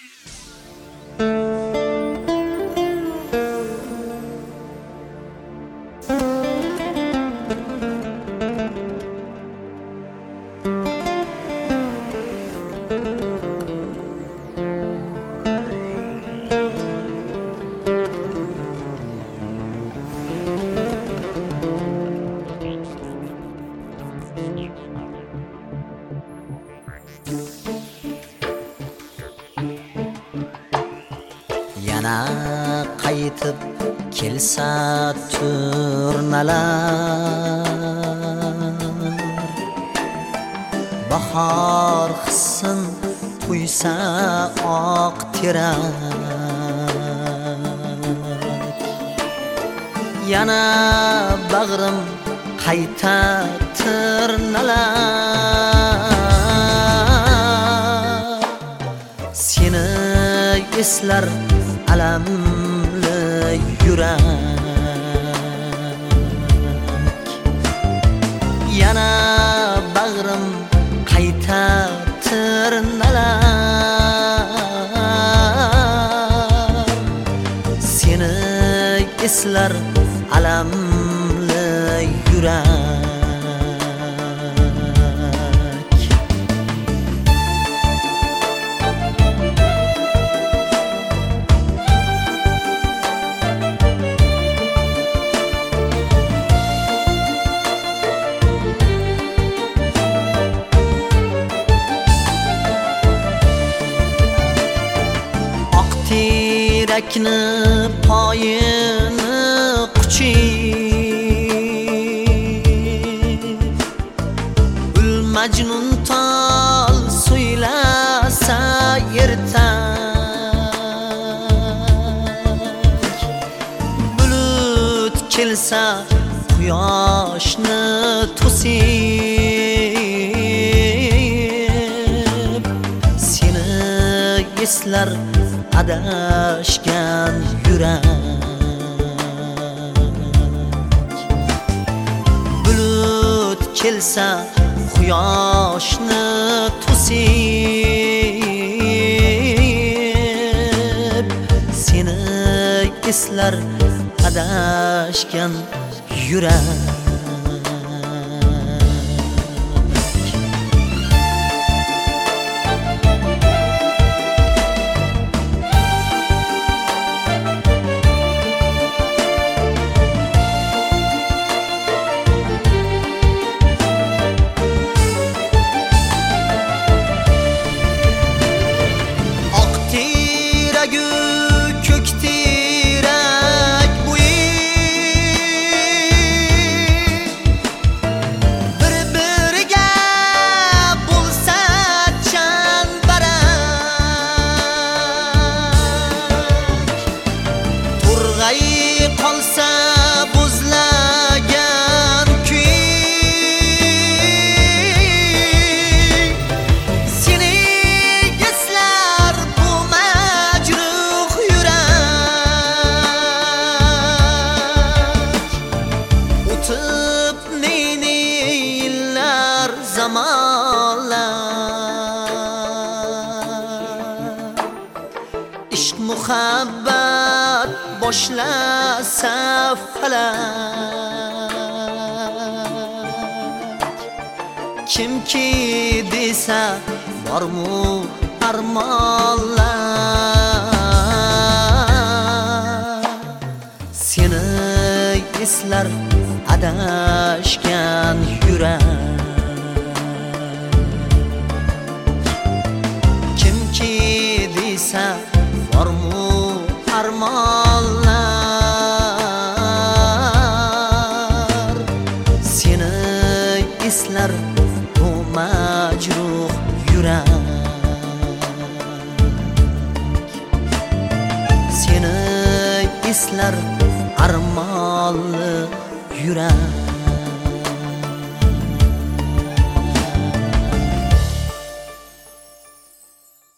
Yana qaytib kelsa turnalar, bahor hissin quysa oq terak. Yana bag'rim qayta tirnalar, seni eslar alamli yurak. Yana bag'rim qayta tirnalar, seni eslar alamli yurak. Terakni poyini quchib, Gul Majnun tol suylasa ertak. Bulut kelsa quyoshni to'sib, seni eslar adashgan yurak. Bulut kelsa quyoshni to'sib, seni eslar adashgan yurak. Qolsa buzlagan kuy, seni eslar bu majruh yurak. O'tib ne yillar zamonlar, ishq muhabbat boshlasa falak. Kimki desa bormu armonlar, seni eslar adashgan yurak. Kimki desa bormu armonlar, seni eslar bu majruh yurak. Seni eslar armonli yurak.